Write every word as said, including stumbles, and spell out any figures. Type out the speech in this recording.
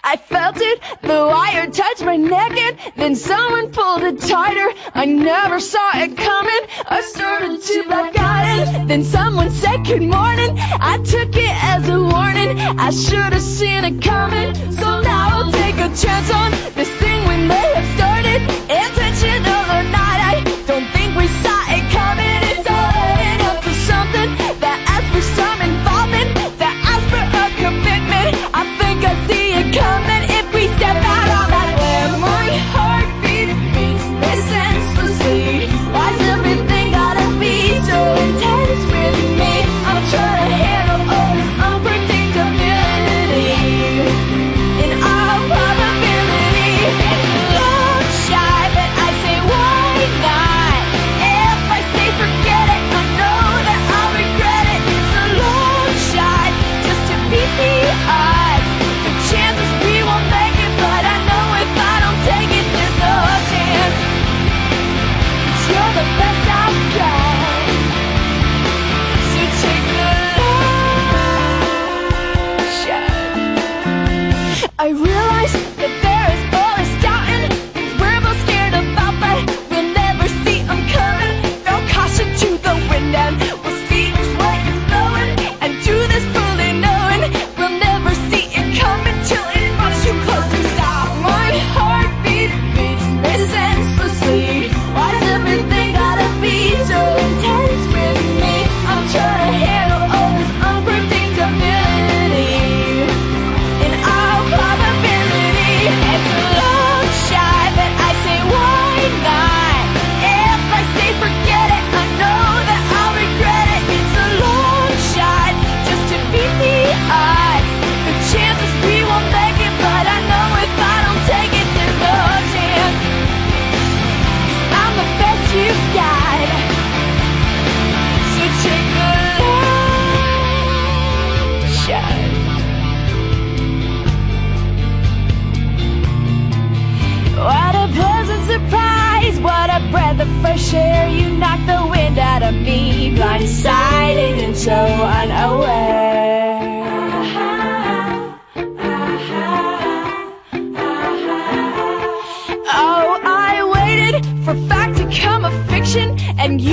I felt it, the wire touched my neck, and then someone pulled it tighter. I never saw it coming, I started to black out, and then someone said good morning. I took it as a warning, I should have seen it coming. So now I'll take a chance on this thing we may have started. Intentional or not, I don't think we saw it coming. It's all adding up to something that asks for some involvement, that asks for a commitment. I think I see it coming if we step out on that limb. My heartbeat beats me senselessly. Why's everything gotta be so intense with me? I'm trying to handle all this unpredictability. In all probability, it's a long shot, but I say why not? If I say forget it, I know that I'll regret it. It's a long shot just to beat the odds. The chances we won't make it, but I know if I don't take it, there's no chance. 'Cause you're the best I've got. So take the long shot. I realize that there is all this doubt and things we're both scared about, but we'll never see them coming. Throw caution to the wind and we'll see which way it's blowing, and do this fully knowing we'll never see it coming till it runs too close to stop. My heartbeat beats me senselessly. Why's everything gotta be so intense with me? I'm trying to handle all this unpredictability. In all probability, it's a long shot, but I say why not? If I say forget it, I know that I'll regret it. It's a long shot just to beat the odds. The chances we won't make it, but I know if I don't take it, there's no chance. 'Cause I'm the best you've got. So take the long shot. What a pleasant surprise, what a breath of fresh air. You knocked the wind out of me, blindsided and so unaware. Oh, I waited for fact to come a fiction, and